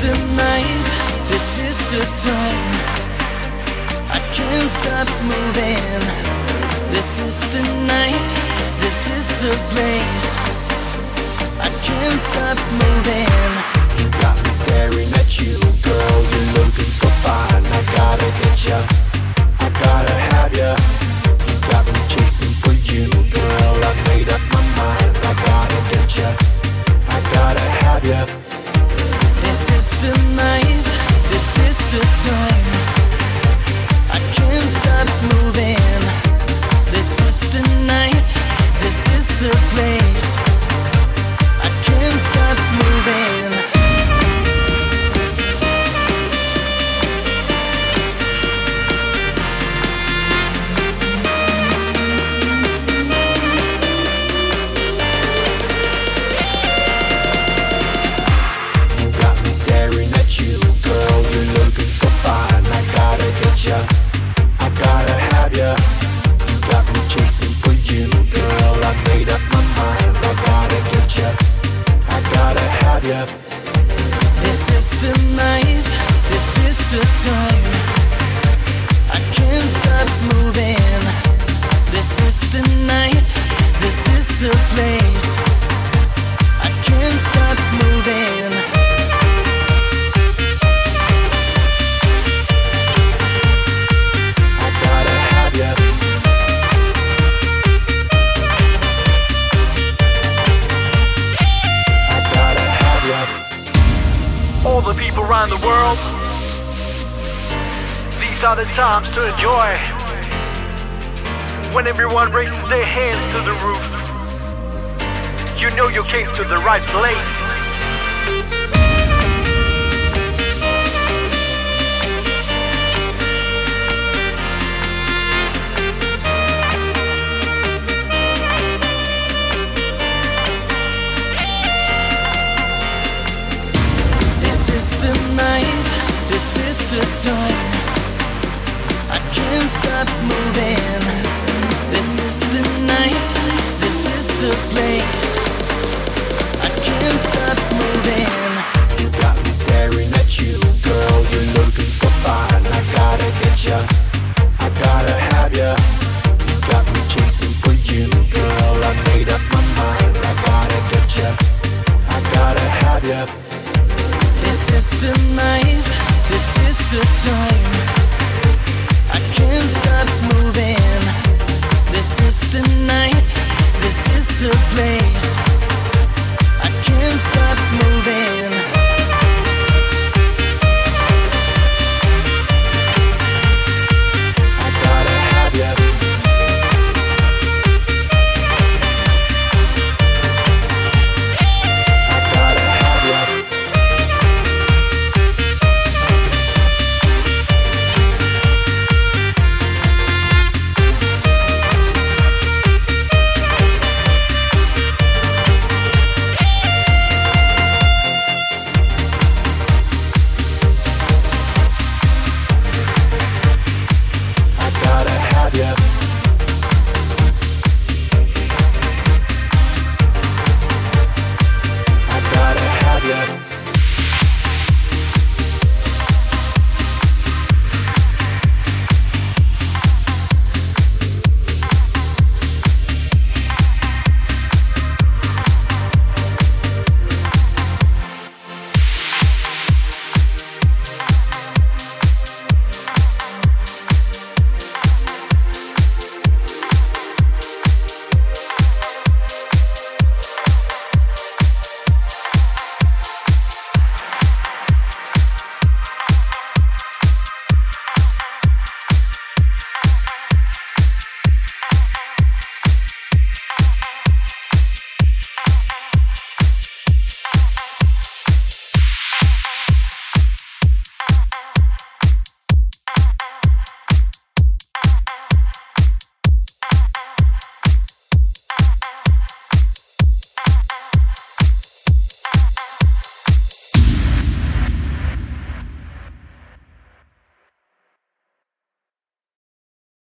the night, this is the time. I can't stop moving. This is the night, this is the place. I can't stop moving. You got me staring at you, girl. You're looking so fine. I gotta get ya, I gotta have ya. You got me chasing for you, girl. I made up my mind. I gotta get ya, I gotta have ya. This is the night, this is the time. I can't stop moving. This is the night, this is the place. I can't stop moving. You got me staring at you, girl. You're looking so fine. I gotta get ya, I gotta have ya. You got me chasing for you, girl. I made up my mind. I gotta get ya, I gotta have ya. This is the night, this is the time. I can't stop moving. This is the night, this is the place. I can't stop moving. I gotta have ya. I gotta have ya. All the people around the world, these are the times to enjoy. When everyone raises their hands to the roof, you know you came to the right place. This is the night, this is the time. I can't stop moving. This is the night, this is the place. I can't stop moving. You got me staring at you, girl. You're looking so fine. I gotta get ya, I gotta have ya. You got me chasing for you, girl. I made up my mind. I gotta get ya, I gotta have ya. This is the night, this is the time. I can't stop moving. This is the night, this is the place.